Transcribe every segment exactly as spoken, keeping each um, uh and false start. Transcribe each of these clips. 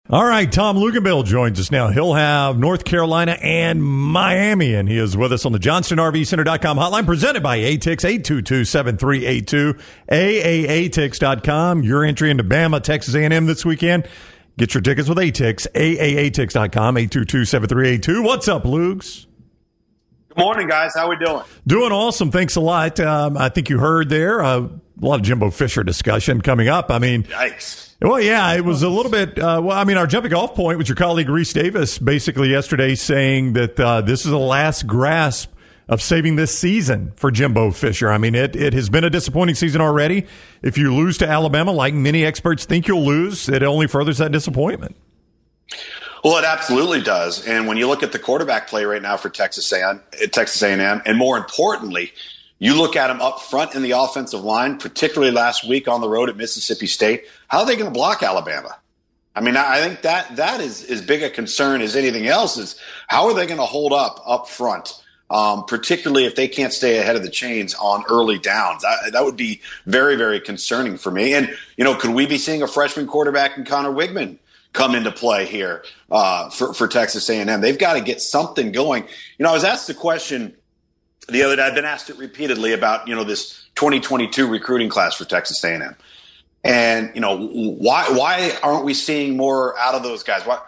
All right, Tom Luginbill joins us now. He'll have North Carolina and Miami, and he is with us on the Johnston R V Center dot com hotline, presented by A T I X, eight two two, seven three eight two, A A A T I X dot com. Your entry into Bama, Texas A and M this weekend. Get your tickets with A T I X, A A A T I X dot com, eight two two, seven three eight two. What's up, Lugs? Good morning, guys. How we doing? Doing awesome. Thanks a lot. Um, I think you heard there uh, a lot of Jimbo Fisher discussion coming up. I mean, yikes. Well, yeah, it was a little bit. Uh, well, I mean, our jumping off point was your colleague Reese Davis basically yesterday saying that uh, this is the last grasp of saving this season for Jimbo Fisher. I mean, it, it has been a disappointing season already. If you lose to Alabama, like many experts think you'll lose, it only furthers that disappointment. Well, it absolutely does. And when you look at the quarterback play right now for Texas A and M, Texas A and M, and more importantly, you look at them up front in the offensive line, particularly last week on the road at Mississippi State. How are they going to block Alabama? I mean, I think that that is as big a concern as anything else is how are they going to hold up up front, um, particularly if they can't stay ahead of the chains on early downs. That, that would be very, very concerning for me. And, you know, could we be seeing a freshman quarterback in Connor Wigman come into play here uh, for, for Texas A and M? They've got to get something going. You know, I was asked the question the other day, I've been asked it repeatedly about, you know, this twenty twenty-two recruiting class for Texas A and M. And, you know, why why aren't we seeing more out of those guys? Why,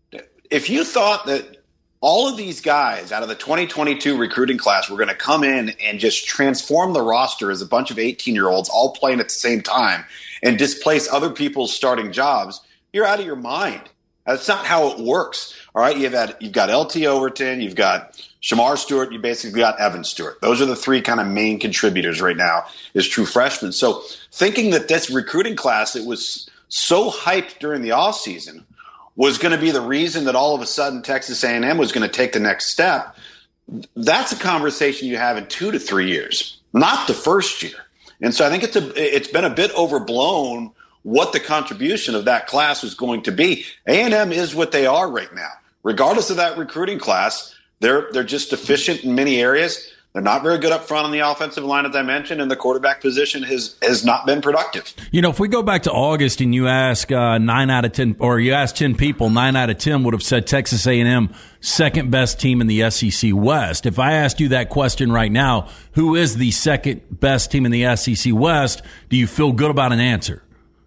if you thought that all of these guys out of the twenty twenty-two recruiting class were going to come in and just transform the roster as a bunch of eighteen-year-olds all playing at the same time and displace other people's starting jobs, you're out of your mind. That's not how it works. All right, you've had you've got L T Overton, you've got Shamar Stewart, you basically got Evan Stewart. Those are the three kind of main contributors right now as true freshmen. So thinking that this recruiting class that was so hyped during the offseason was going to be the reason that all of a sudden Texas A and M was going to take the next step, that's a conversation you have in two to three years, not the first year. And so I think it's a it's been a bit overblown what the contribution of that class was going to be. A and M is what they are right now. Regardless of that recruiting class, they're they're just deficient in many areas. They're not very good up front on the offensive line, as I mentioned, and the quarterback position has, has not been productive. You know, if we go back to August and you ask uh, nine out of ten, or you ask ten people, nine out of ten would have said Texas A and M second best team in the S E C West. If I asked you that question right now, who is the second best team in the S E C West? Do you feel good about an answer?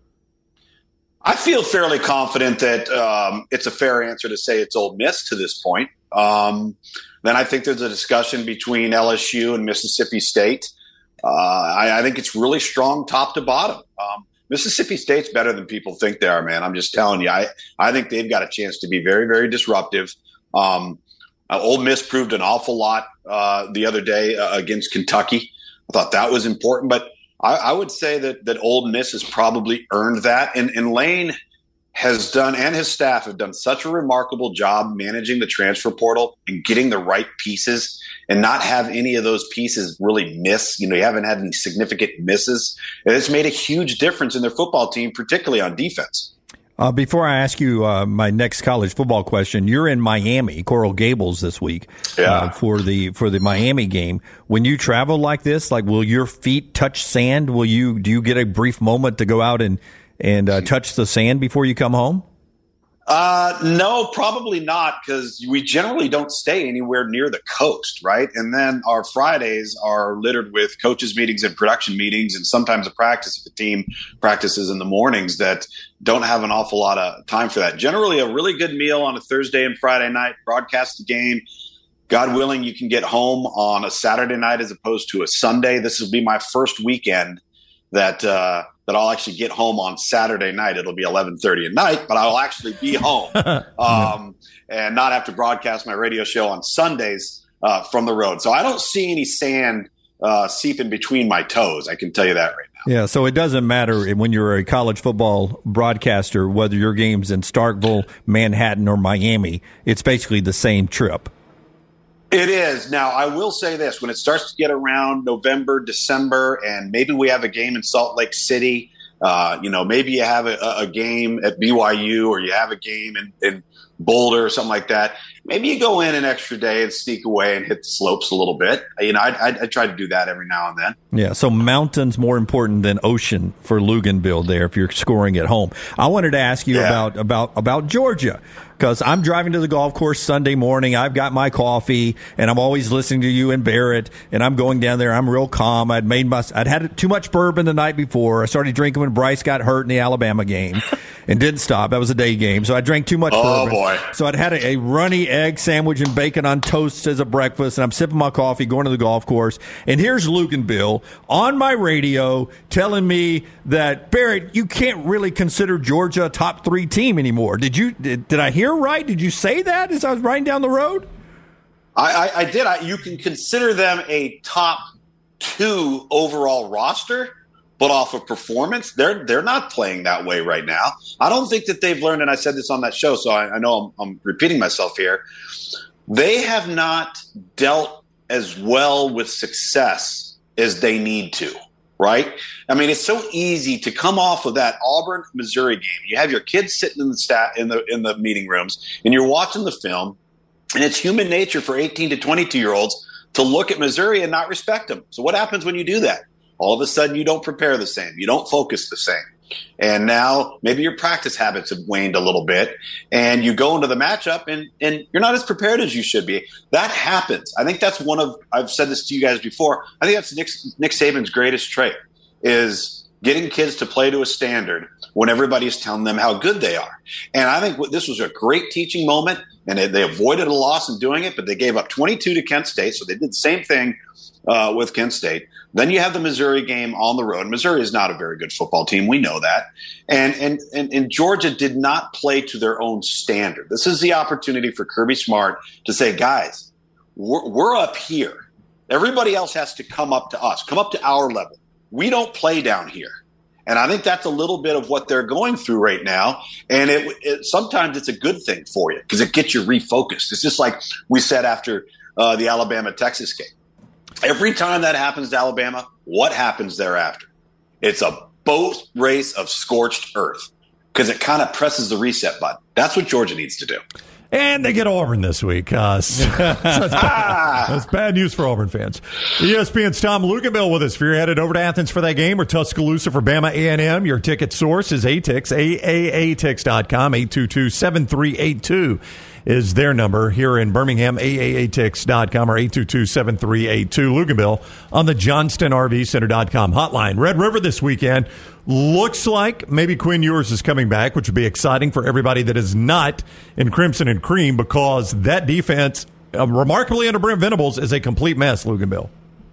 I feel fairly confident that um, it's a fair answer to say it's Ole Miss to this point. Um, then I think there's a discussion between L S U and Mississippi State. Uh, I, I think it's really strong top to bottom. Um, Mississippi State's better than people think they are, man. I'm just telling you. I, I think they've got a chance to be very, very disruptive. Um, uh, Ole Miss proved an awful lot uh, the other day uh, against Kentucky. I thought that was important, but I, I would say that that Ole Miss has probably earned that. And, and Lane has done, and his staff have done such a remarkable job managing the transfer portal and getting the right pieces and not have any of those pieces really miss. You know, you haven't had any significant misses. And it's made a huge difference in their football team, particularly on defense. Uh, before I ask you uh, my next college football question, you're in Miami, Coral Gables this week yeah. uh, for the for the Miami game. When you travel like this, like, will your feet touch sand? Will you do you get a brief moment to go out and and uh, touch the sand before you come home? Uh, no, probably not, because we generally don't stay anywhere near the coast, right? And then our Fridays are littered with coaches' meetings and production meetings, and sometimes a practice if the team practices in the mornings that don't have an awful lot of time for that. Generally, a really good meal on a Thursday and Friday night, broadcast the game. God willing, you can get home on a Saturday night as opposed to a Sunday. This will be my first weekend that uh, that I'll actually get home on Saturday night. It'll be eleven thirty at night, but I'll actually be home um, and not have to broadcast my radio show on Sundays uh, from the road. So I don't see any sand uh, seeping between my toes. I can tell you that right now. Yeah, so it doesn't matter when you're a college football broadcaster, whether your game's in Starkville, Manhattan, or Miami. It's basically the same trip. It is. Now, I will say this. When it starts to get around November, December, and maybe we have a game in Salt Lake City, uh, you know, maybe you have a, a game at B Y U or you have a game in, in Boulder or something like that, maybe you go in an extra day and sneak away and hit the slopes a little bit. You know, I, I, I try to do that every now and then. Yeah, so mountain's more important than ocean for Luganville there if you're scoring at home. I wanted to ask you yeah. about, about, about Georgia. Because I'm driving to the golf course Sunday morning. I've got my coffee, and I'm always listening to you and Barrett. And I'm going down there. I'm real calm. I'd made my, I'd had too much bourbon the night before. I started drinking when Bryce got hurt in the Alabama game, and didn't stop. That was a day game, so I drank too much oh, bourbon. boy! So I'd had a, a runny egg sandwich and bacon on toast as a breakfast, and I'm sipping my coffee, going to the golf course. And here's Luganville on my radio telling me that Barrett, you can't really consider Georgia a top three team anymore. Did you? Did, did I hear? Right? Did you say that as I was riding down the road? I, I, I did. I, you can consider them a top two overall roster, but off of performance, they're they're not playing that way right now. I don't think that they've learned, and I said this on that show, so I, I know I'm, I'm repeating myself here. They have not dealt as well with success as they need to. Right? I mean, it's so easy to come off of that Auburn, Missouri game. You have your kids sitting in the stat in the in the meeting rooms, and you're watching the film, and it's human nature for eighteen to twenty-two year olds to look at Missouri and not respect them. So what happens when you do that? All of a sudden, you don't prepare the same. You don't focus the same. And now maybe your practice habits have waned a little bit, and you go into the matchup and, and you're not as prepared as you should be. That happens. I think that's one of, I've said this to you guys before, I think that's Nick, Nick Saban's greatest trait is getting kids to play to a standard when everybody's telling them how good they are. And I think this was a great teaching moment, and they, they avoided a loss in doing it, but they gave up twenty-two to Kent State, so they did the same thing uh, with Kent State. Then you have the Missouri game on the road. Missouri is not a very good football team. We know that. And, and, and, and Georgia did not play to their own standard. This is the opportunity for Kirby Smart to say, guys, we're, we're up here. Everybody else has to come up to us, come up to our level. We don't play down here. And I think that's a little bit of what they're going through right now. And it, it sometimes it's a good thing for you because it gets you refocused. It's just like we said after uh, the Alabama-Texas game. Every time that happens to Alabama, what happens thereafter? It's a boat race of scorched earth because it kind of presses the reset button. That's what Georgia needs to do. And they get Auburn this week. Uh, so that's, bad, that's bad news for Auburn fans. E S P N's Tom Luganville with us. If you're headed over to Athens for that game or Tuscaloosa for Bama A and M, your ticket source is A T I X, A A A T I X dot com, eight two two, seven three eight two. Is their number here in Birmingham, A A A T I X dot com or eight two two, seven three eight two. Luganville on the Johnston R V Center dot com hotline. Red River this weekend. Looks like maybe Quinn Ewers is coming back, which would be exciting for everybody that is not in Crimson and Cream because that defense, uh, remarkably under Brent Venables, is a complete mess, Luganville.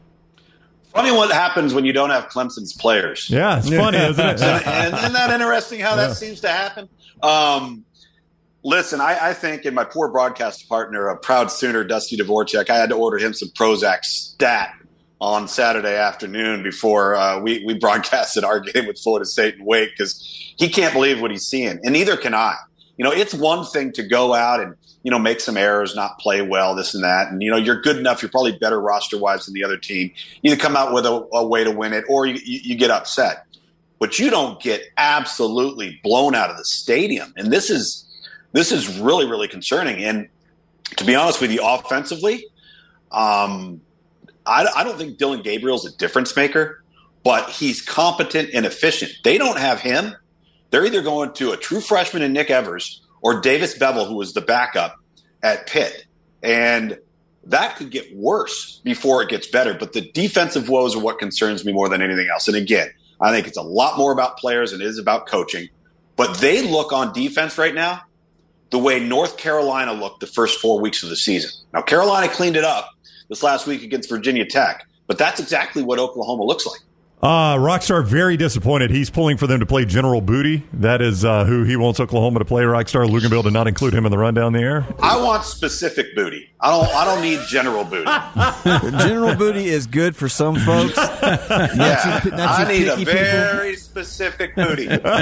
Funny what happens when you don't have Clemson's players. Yeah, it's funny, isn't it? and, and isn't that interesting how that yeah. seems to happen? Um, Listen, I, I think in my poor broadcast partner, a proud Sooner, Dusty Dvorak, I had to order him some Prozac stat on Saturday afternoon before uh, we, we broadcasted our game with Florida State and Wake because he can't believe what he's seeing, and neither can I. You know, it's one thing to go out and, you know, make some errors, not play well, this and that. And, you know, you're good enough. You're probably better roster-wise than the other team. You either come out with a, a way to win it or you, you, you get upset. But you don't get absolutely blown out of the stadium. And this is – This is really, really concerning. And to be honest with you, offensively, um, I, I don't think Dylan Gabriel's a difference maker, but he's competent and efficient. They don't have him. They're either going to a true freshman in Nick Evers or Davis Bevel, who was the backup at Pitt. And that could get worse before it gets better. But the defensive woes are what concerns me more than anything else. And again, I think it's a lot more about players than it is about coaching. But they look on defense right now the way North Carolina looked the first four weeks of the season. Now, Carolina cleaned it up this last week against Virginia Tech, but that's exactly what Oklahoma looks like. Uh, Rockstar very disappointed. He's pulling for them to play General Booty. That is uh, who he wants Oklahoma to play. Rockstar Luganville did not include him in the rundown there. I want specific booty. I don't. I don't need general booty. General Booty is good for some folks. Yeah, you, I need a very people. specific booty.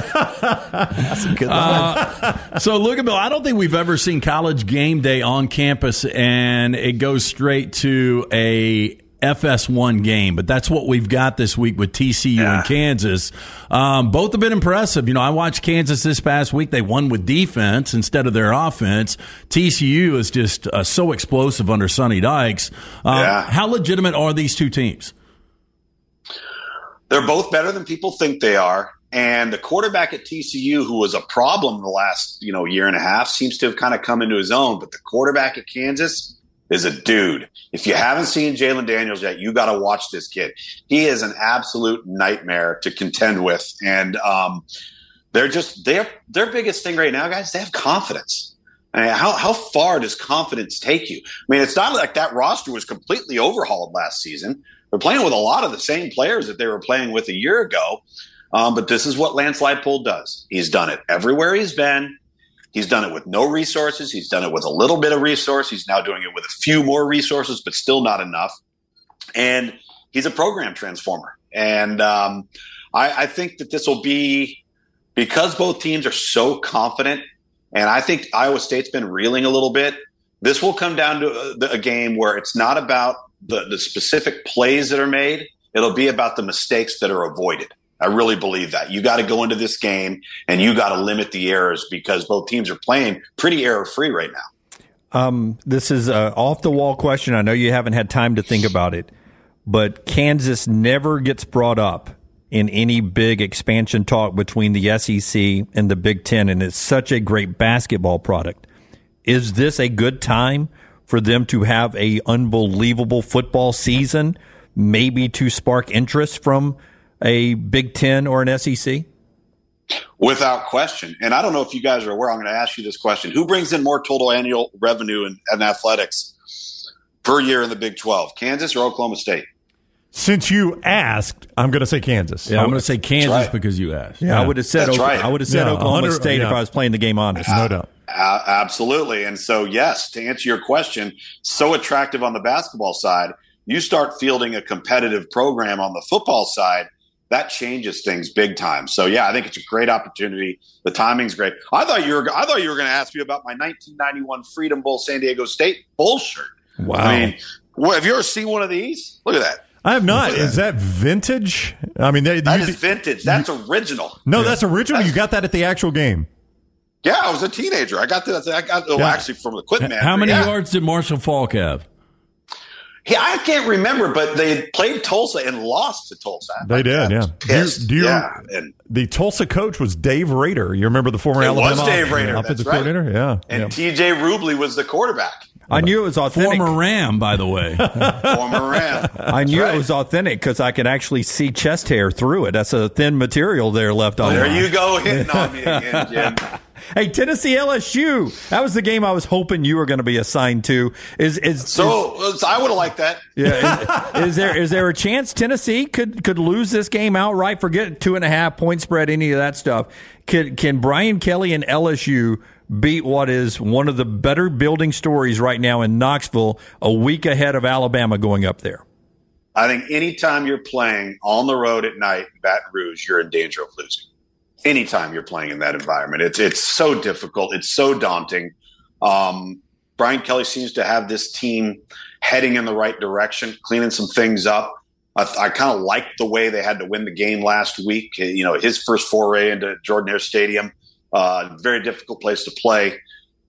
That's a good line. Uh, so, Luganville, I don't think we've ever seen College Game Day on campus, and it goes straight to a F S one game, but that's what we've got this week with T C U yeah. and Kansas. Um, both have been impressive. You know, I watched Kansas this past week. They won with defense instead of their offense. T C U is just uh, so explosive under Sonny Dykes. Uh, yeah. How legitimate are these two teams? They're both better than people think they are. And the quarterback at T C U, who was a problem the last, you know, year and a half, seems to have kind of come into his own. But the quarterback at Kansas is a dude. If you haven't seen Jalen Daniels yet, you got to watch this kid. He is an absolute nightmare to contend with. And um, they're just their their biggest thing right now, guys. They have confidence. I mean, how how far does confidence take you? I mean, it's not like that roster was completely overhauled last season. They're playing with a lot of the same players that they were playing with a year ago. Um, but this is what Lance Leipold does. He's done it everywhere he's been. He's done it with no resources. He's done it with a little bit of resource. He's now doing it with a few more resources, but still not enough. And he's a program transformer. And um, I, I think that this will be, because both teams are so confident, and I think Iowa State's been reeling a little bit, this will come down to a, a game where it's not about the, the specific plays that are made. It'll be about the mistakes that are avoided. I really believe that. You got to go into this game and you got to limit the errors, because both teams are playing pretty error-free right now. Um, this is an off-the-wall question. I know you haven't had time to think about it, but Kansas never gets brought up in any big expansion talk between the S E C and the Big Ten, and it's such a great basketball product. Is this a good time for them to have a unbelievable football season, maybe to spark interest from a Big Ten or an S E C? Without question. And I don't know if you guys are aware, I'm going to ask you this question. Who brings in more total annual revenue in, in athletics per year in the Big twelve, Kansas or Oklahoma State? Since you asked, I'm going to say Kansas. Yeah, I'm going to say Kansas right. because you asked. Yeah, I would have said That's Oklahoma, right. I would have said Yeah, Oklahoma State yeah. if I was playing the game honest. No doubt. Uh, absolutely. And so, yes, to answer your question, so attractive on the basketball side, you start fielding a competitive program on the football side, that changes things big time. So, yeah, I think it's a great opportunity. The timing's great. I thought you were I thought you were going to ask me about my nineteen ninety-one Freedom Bowl San Diego State Bowl shirt. Wow. I mean, well, have you ever seen one of these? Look at that. I have not. Is that vintage? I mean, they, That you, is vintage. That's original. no, that's original. That's- You got that at the actual game. Yeah, I was a teenager. I got that. I got well, Yeah. actually from the Equipment Man. How many yeah. yards did Marshall Faulk have? Yeah, I can't remember, but they played Tulsa and lost to Tulsa. They did, yeah. Pissed. Do you, do you, yeah. And, the Tulsa coach was Dave Rader. You remember the former It Alabama was Dave Rader, offensive that's right. coordinator? Yeah. and yeah. T J Rubley was the quarterback. I knew it was authentic. Former Ram, by the way. Former Ram. I knew right. it was authentic because I could actually see chest hair through it. That's a thin material there left on. There mine. you go, hitting on me again, Jim. Hey, Tennessee L S U. That was the game I was hoping you were going to be assigned to. Is is So is, I would have liked that. yeah? Is, is there is there a chance Tennessee could could lose this game outright? Forget two and a half point spread, any of that stuff. Can can Brian Kelly and L S U beat what is one of the better building stories right now in Knoxville, a week ahead of Alabama going up there? I think anytime you're playing on the road at night in Baton Rouge, you're in danger of losing. Anytime you're playing in that environment, it's it's so difficult. It's so daunting. Um, Brian Kelly seems to have this team heading in the right direction, cleaning some things up. I, I kind of liked the way they had to win the game last week. You know, his first foray into Jordan Hare Stadium, uh, very difficult place to play.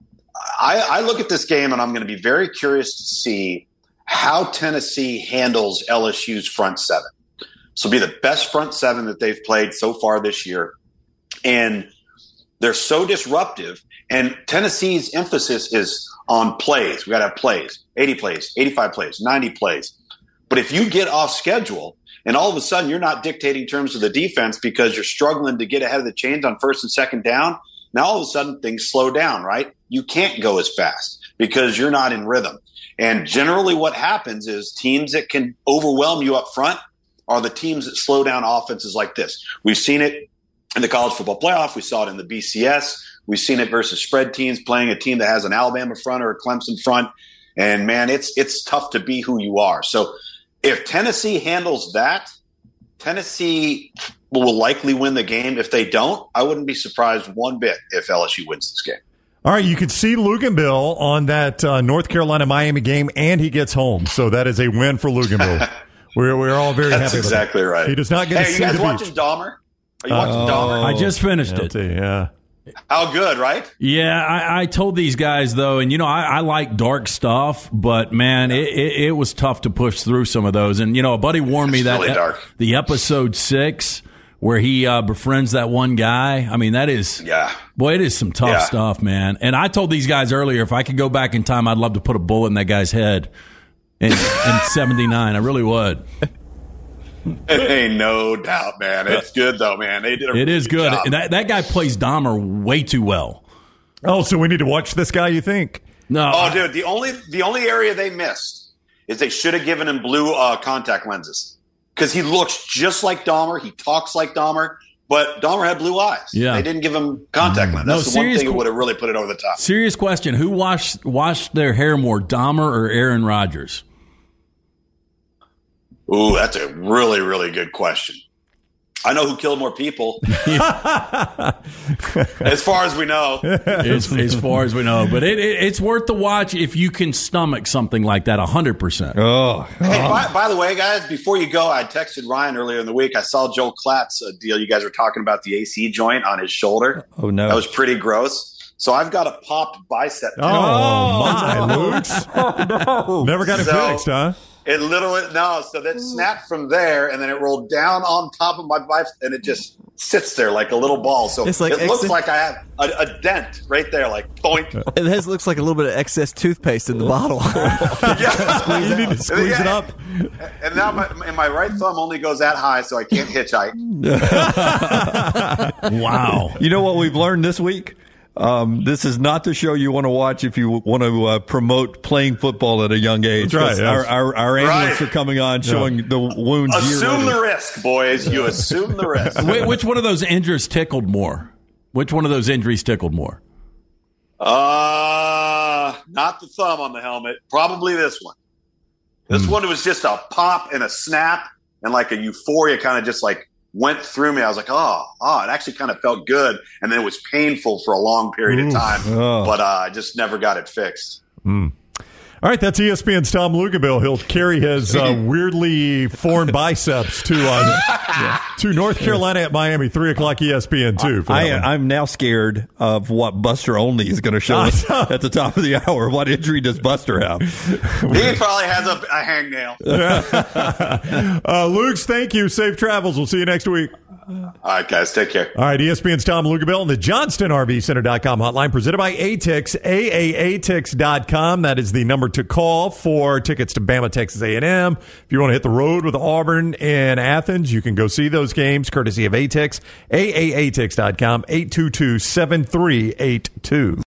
I, I look at this game and I'm going to be very curious to see how Tennessee handles L S U's front seven. This will be the best front seven that they've played so far this year. And they're so disruptive. And Tennessee's emphasis is on plays. We got to have plays, eighty plays, eighty-five plays, ninety plays. But if you get off schedule and all of a sudden you're not dictating terms of the defense because you're struggling to get ahead of the chains on first and second down, now all of a sudden things slow down, right? You can't go as fast because you're not in rhythm. And generally what happens is teams that can overwhelm you up front are the teams that slow down offenses like this. We've seen it in the college football playoff. We saw it in the B C S. We've seen it versus spread teams playing a team that has an Alabama front or a Clemson front. And, man, it's it's tough to be who you are. So if Tennessee handles that, Tennessee will likely win the game. If they don't, I wouldn't be surprised one bit if L S U wins this game. All right, you can see Luganville on that uh, North Carolina-Miami game, and he gets home. So that is a win for Luganville. we're, we're all very That's happy with exactly that. right. He does not get hey, to you see guys the watching beach. Dahmer? Are you watching Oh. Dahmer? I just finished it. Guilty, yeah. How good, right? Yeah, I, I told these guys though, and you know, I, I like dark stuff, but man, it, it, it was tough to push through some of those. And you know, a buddy warned me It's that really e- dark. the episode six where he uh, befriends that one guy. I mean, that is Yeah. boy, it is some tough Yeah. stuff, man. And I told these guys earlier, if I could go back in time, I'd love to put a bullet in that guy's head in, in seventy-nine. I really would. Hey, no doubt, man. It's good though, man. They did. A It really is good. job. And that that guy plays Dahmer way too well. Oh, so we need to watch this guy, you think? No, Oh, I- dude, the only the only area they missed is they should have given him blue uh, contact lenses because he looks just like Dahmer. He talks like Dahmer, but Dahmer had blue eyes. Yeah. They didn't give him contact lenses. No, That's the one serious thing that qu- would have really put it over the top. serious question: who washed washed their hair more, Dahmer or Aaron Rodgers? Ooh, that's a really really good question. I know who killed more people, as far as we know. as, as far as we know. But it, it, it's worth the watch if you can stomach something like that one hundred percent. Oh, Hey, by, by the way, guys, before you go, I texted Ryan earlier in the week. I saw Joe Klatt's uh, deal. You guys were talking about the A C joint on his shoulder. oh no. That was pretty gross. So I've got a popped bicep. Oh, my, Luke's. Never got it So- fixed, huh? It literally no. So that snapped from there, and then it rolled down on top of my bicep, and it just sits there like a little ball. So It's like it looks exit- like I have a, a dent right there, like boink. It has, looks like a little bit of excess toothpaste in the bottle. Yeah. You need to squeeze it Yeah. up. And now my, and my right thumb only goes that high, so I can't hitchhike. Wow. You know what we've learned this week? Um, this is not the show you want to watch if you want to uh, promote playing football at a young age. That's right, 'Cause yes. Our, our, our analysts Right. are coming on showing the wounds. year Assume later. the risk, boys. You assume the risk. Wh- Which one of those injuries tickled more? Which one of those injuries tickled more? Uh, not the thumb on the helmet. Probably this one. This one was just a pop and a snap, and like a euphoria kind of just like went through me. I was like, oh, oh, it actually kind of felt good. And then it was painful for a long period of time, Oh. but uh, I just never got it fixed. All right, that's E S P N's Tom Luganville. He'll carry his uh, weirdly formed biceps to uh, to North Carolina at Miami, three o'clock E S P N two. For I, that one. I'm now scared of what Buster Only is going to show us at the top of the hour. What injury does Buster have? He probably has a, a hangnail. uh, Luke's, thank you. Safe travels. We'll see you next week. All right, guys, take care. All right, E S P N's Tom Luganville and the Johnston R V Center dot com hotline presented by A T I X, A A A T I X dot com. That is the number to call for tickets to Bama, Texas A and M. If you want to hit the road with Auburn and Athens, you can go see those games courtesy of A T I X, A A A T I X dot com, eight two two, seven three eight two.